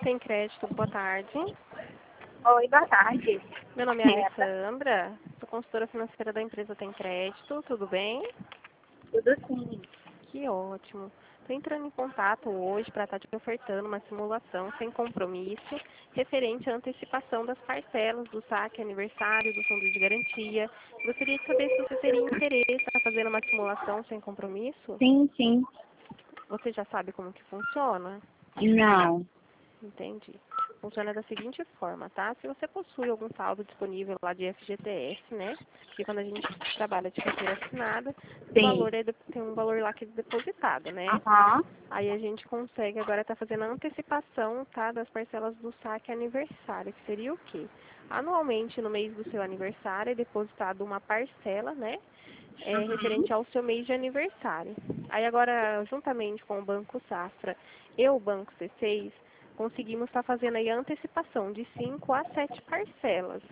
Tem Crédito, boa tarde. Oi, boa tarde. Meu nome é Alessandra, sou consultora financeira da empresa Tem Crédito, tudo bem? Tudo sim. Que ótimo. Estou entrando em contato hoje para estar te ofertando uma simulação sem compromisso referente à antecipação das parcelas do saque aniversário do fundo de garantia. Gostaria de saber se você teria interesse em fazer uma simulação sem compromisso. Sim, sim. Você já sabe como que funciona? Não. Entendi. Funciona da seguinte forma, tá? Se você possui algum saldo disponível lá de FGTS, né? Porque quando a gente trabalha de carteira assinada, o Sim. valor tem um valor lá que é depositado, né? Aham. Aí a gente consegue agora estar fazendo a antecipação, tá? Das parcelas do saque aniversário, que seria o quê? Anualmente, no mês do seu aniversário, é depositado uma parcela, né? Referente ao seu mês de aniversário. Aí agora, juntamente com o Banco Safra e o Banco C6, conseguimos estar fazendo aí a antecipação de 5 a 7 parcelas.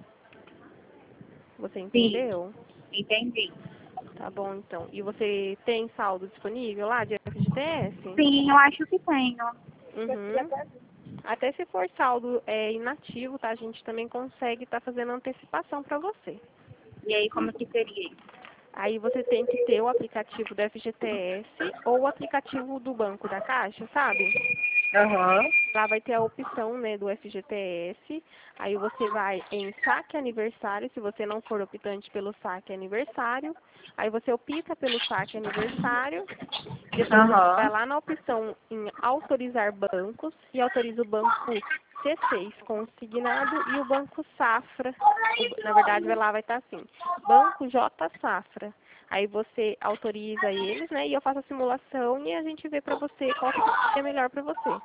Você Sim. entendeu? Entendi. Tá bom, então. E você tem saldo disponível lá de FGTS? Sim, eu acho que tenho. Uhum. Até se for saldo inativo, tá? A gente também consegue estar fazendo antecipação para você. E aí, como que seria isso? Aí você tem que ter o aplicativo do FGTS ou o aplicativo do Banco da Caixa, sabe? Aham. Lá vai ter a opção, né, do FGTS. Aí você vai em saque aniversário, se você não for optante pelo saque aniversário. Aí você opta pelo saque aniversário. Depois você vai Aham. lá na opção em autorizar bancos e autoriza o banco C6 consignado e o banco Safra. Na verdade, vai estar assim, Banco J Safra. Aí você autoriza eles, né, e eu faço a simulação e a gente vê pra você qual que é melhor pra você.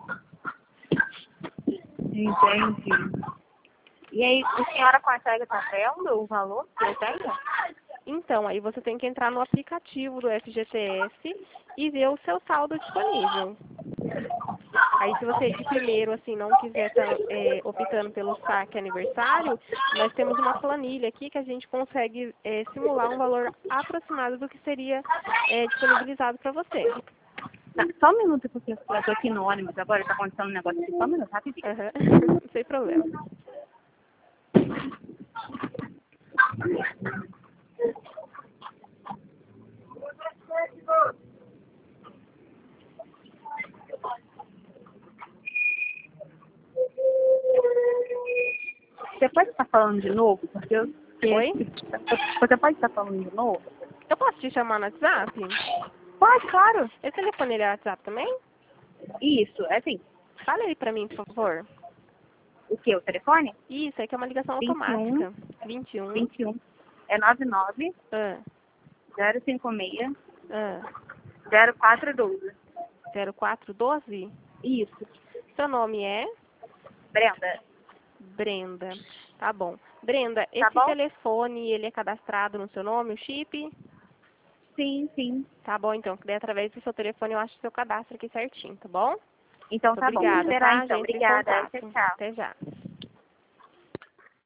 Entendi. E aí, a senhora consegue estar vendo o valor que eu tenho? Então, aí você tem que entrar no aplicativo do FGTS e ver o seu saldo disponível. Aí, se você de primeiro, assim, não quiser estar optando pelo saque aniversário, nós temos uma planilha aqui que a gente consegue simular um valor aproximado do que seria disponibilizado para você. Tá, só um minuto, porque eu tô aqui no ônibus agora, tá acontecendo um negócio aqui. Só um minuto, rapidinho. Aham. Sem problema. Você pode estar falando de novo? Porque eu... Oi? Você pode estar falando de novo? Eu posso te chamar no WhatsApp? Pode, claro. Esse telefone ele é WhatsApp também? Isso, é assim. Fala aí pra mim, por favor. O que? O telefone? Isso, aqui é uma ligação 21 automática. 21. 21 é 99 Ah, 056 ah, 0412. 0412? Isso, Seu nome é? Brenda. Brenda. Tá bom. Brenda, Tá esse bom? telefone, ele é cadastrado no seu nome, o chip? Sim, sim. Tá bom, então. Que daí, através do seu telefone, eu acho o seu cadastro aqui certinho, tá bom? Então Muito tá bom. Vou obrigada, esperar tá? Já então. entra em Obrigada. Tchau, contato. tchau. Até já.